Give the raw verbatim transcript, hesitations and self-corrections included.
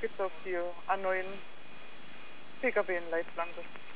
gibt es auf die A neun P K W in Leitplanke.